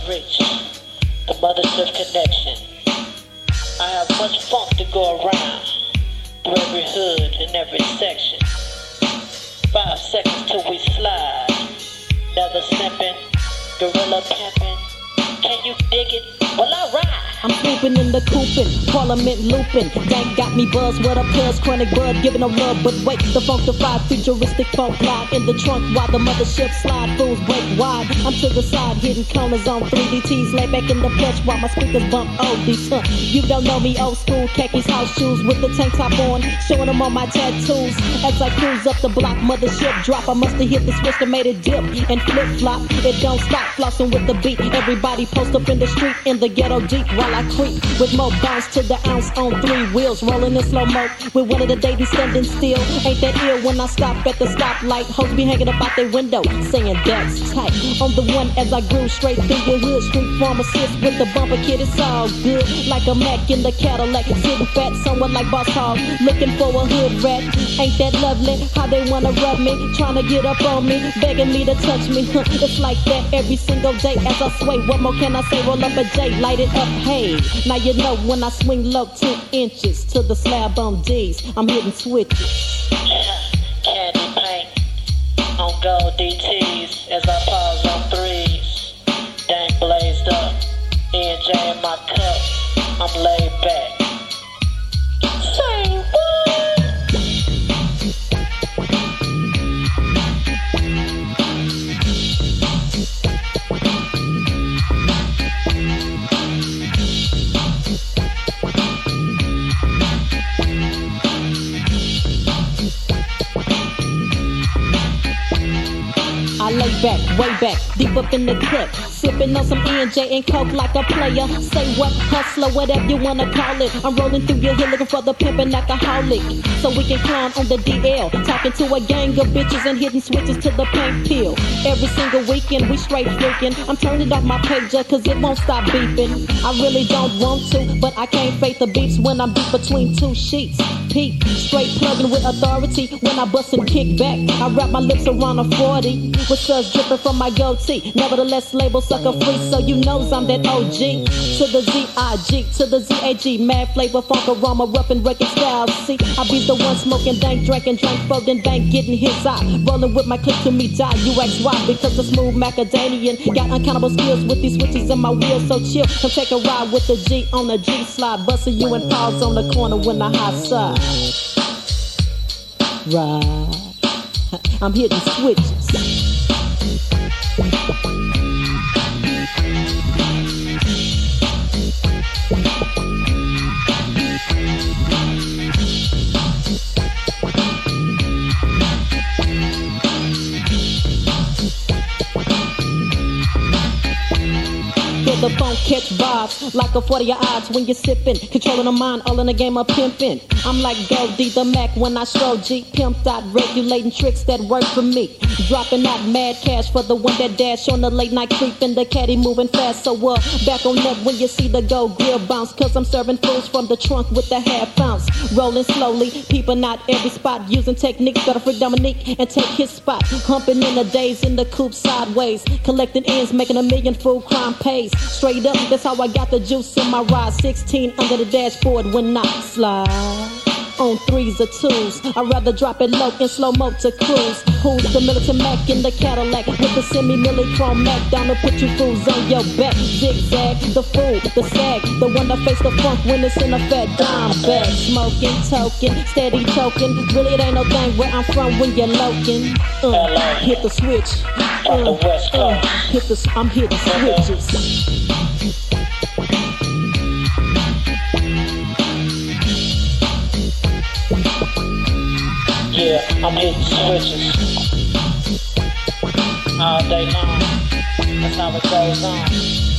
reach the mothership connection. I have much funk to go around through every hood and every section. 5 seconds till we slide. Never simping, gorilla pimping. Can you dig it? Well, I ride. I'm swooping in the coopin', Parliament looping. Dank got me buzzed, what up, cuz chronic bud, giving no love, but wait, the funkified, futuristic funk glide in the trunk while the mothership slide, fools break wide. I'm to the side, hitting corners on 3DTs, lay back in the plush while my speakers bump oldies. You don't know me, old school, khakis, house shoes with the tank top on, showing them all my tattoos. As I cruise up the block, mothership drop, I must have hit the switch that made it dip and flip flop. It don't stop, flossing with the beat. Everybody post up in the street in the ghetto deep while I creep with more bounce to the ounce on 3 wheels, rolling in slow mo with one of the ladies standing still. Ain't that ill when I stop at the stoplight? Hoes be hanging up out their window, saying that's tight. On the one as I grew straight through your hood, street pharmacist with the bumper kid, it's all good. Like a Mac in the Cadillac, sitting fat, someone like Boss Hog, looking for a hood rat. Ain't that lovely? How they wanna rub me, trying to get up on me, begging me to touch me. It's like that every single day as I sway. What more can I say? Roll up a J, light it up, hey. Now you know when I swing low 10 inches to the slab on D's, I'm hitting switches. Candy paint on gold DTs as I pause on 3s. Dank blazed up, E&J in my cup, I'm laid back. Say what? I lay back, way back, deep up in the clip, sipping on some E&J and coke like a player. Say what, hustler, whatever you wanna call it. I'm rolling through your hood looking for the pimpin' alcoholic, so we can climb on the DL, talking to a gang of bitches and hitting switches to the pink pill. Every single weekend we straight freaking. I'm turning off my pager cause it won't stop beeping. I really don't want to, but I can't fake the beats when I'm deep between 2 sheets. Peep, straight plugging with authority when I bust and kick back. I wrap my lips around a 40 with suds dripping from my goatee. Nevertheless, label sucker free, so you knows I'm that OG. To the Z-I-G, to the Z-A-G, mad flavor, funk aroma, rough and rugged style. See, I be the one smoking dank, drinking, drank, folding bank, getting his eye. Rolling with my clip to me die, you ask why, because the smooth macadamian got uncountable skills with these switches in my wheels, so chill. Come take a ride with the G on the G-slide, busting you and pause on the corner when the high side. Right, I'm hitting switches. The phone catch vibes like a 40 odds when you're sipping, controlling the mind, all in the game of pimping. I'm like Goldie the Mac when I stroll G, pimped out, regulating tricks that work for me. Dropping out mad cash for the one that dash on the late night creeping, the caddy moving fast. So back on up when you see the gold grill bounce, cause I'm serving fools from the trunk with the half ounce. Rolling slowly, peeping out every spot, using techniques that'll freak Dominique and take his spot. Humping in the days in the coupe sideways, collecting ends, making a million full crime pays. Straight up, that's how I got the juice in my ride. 16 under the dashboard when I slide. On 3s or 2s, I'd rather drop it low in slow-mo to cruise. Who's the militant Mac in the Cadillac with the semi-milli chrome Mac down to put you fools on your back. Zigzag, the fool, the sag, the one that face the funk when it's in a fat dime bag. Smoking, token, steady token. Really, it ain't no thing where I'm from when you're loking. Hit the switch. I'm hitting switches. Yeah, I'm hitting switches all day long. That's how it goes on.